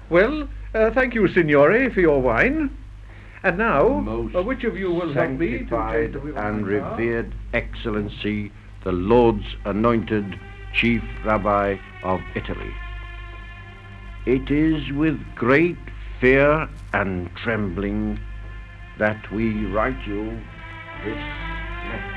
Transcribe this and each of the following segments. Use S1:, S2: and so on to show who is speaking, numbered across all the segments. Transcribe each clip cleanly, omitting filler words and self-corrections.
S1: Well, thank you, Signore, for your wine. And now,
S2: Most
S1: which of you will help me to take
S2: sanctified
S1: the wheel?
S2: and revered Excellency, the Lord's anointed Chief Rabbi of Italy. It is with great fear and trembling that we write you this letter.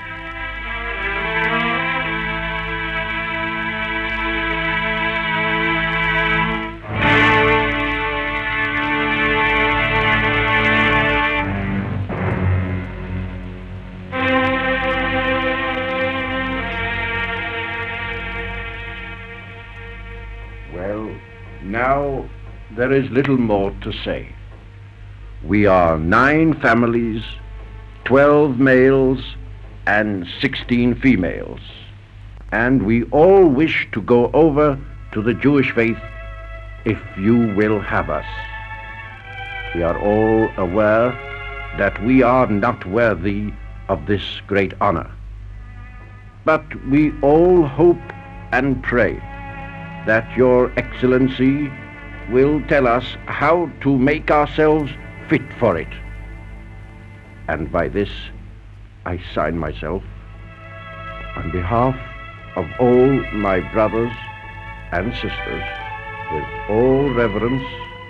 S2: Well, now there is little more to say. We are 9 families, 12 males and 16 females, and we all wish to go over to the Jewish faith if you will have us. We are all aware that we are not worthy of this great honor, but we all hope and pray that Your Excellency will tell us how to make ourselves fit for it. And by this, I sign myself, on behalf of all my brothers and sisters, with all reverence,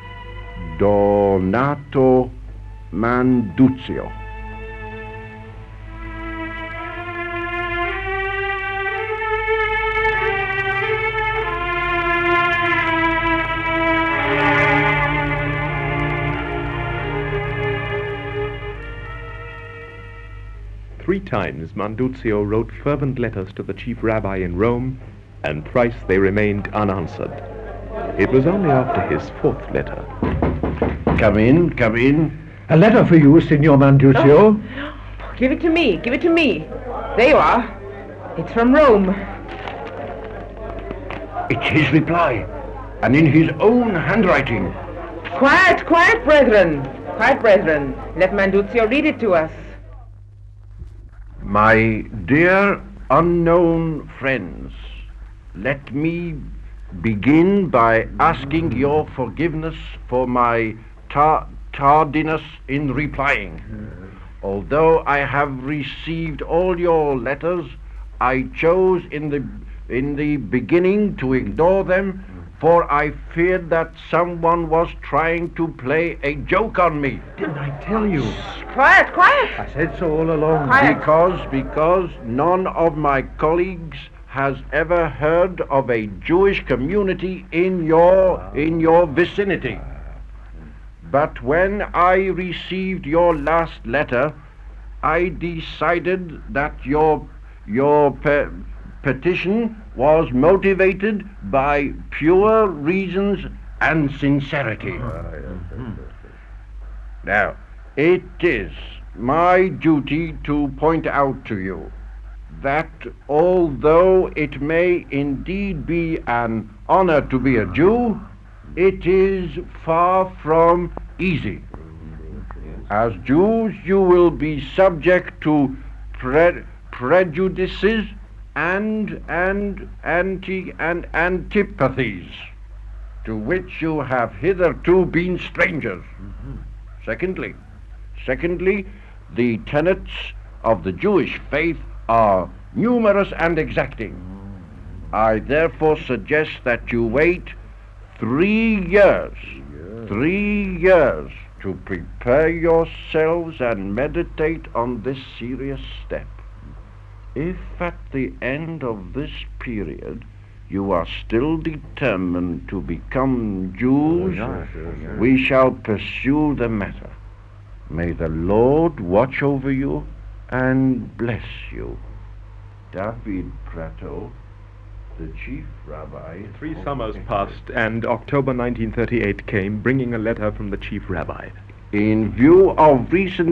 S2: Donato Manduzio.
S3: Three times Manduzio wrote fervent letters to the chief rabbi in Rome, and thrice they remained unanswered. It was only after his 4th letter.
S2: Come in, come in.
S1: A letter for you, Signor Manduzio.
S4: Oh, give it to me, give it to me. There you are. It's from Rome.
S2: It's his reply, and in his own handwriting.
S4: Quiet, quiet, brethren. Quiet, brethren. Let Manduzio read it to us.
S2: My dear unknown friends, let me begin by asking your forgiveness for my tardiness in replying. Although I have received all your letters, I chose in the beginning to ignore them, for I feared that someone was trying to play a joke on me.
S1: Didn't I tell you?
S4: Quiet, quiet.
S1: I said so all along.
S4: Quiet.
S2: Because none of my colleagues has ever heard of a Jewish community in your vicinity. But when I received your last letter, I decided that your petition was motivated by pure reasons and sincerity. Now, it is my duty to point out to you that although it may indeed be an honor to be a Jew, it is far from easy. As Jews, you will be subject to prejudices and antipathies to which you have hitherto been strangers. Secondly, the tenets of the Jewish faith are numerous and exacting. I therefore suggest that you wait 3 years to prepare yourselves and meditate on this serious step. If at the end of this period you are still determined to become Jews, we shall pursue the matter. May the Lord watch over you and bless you. David Prato, the chief rabbi.
S3: 3 summers passed, and October 1938 came, bringing a letter from the chief rabbi.
S2: In view of recent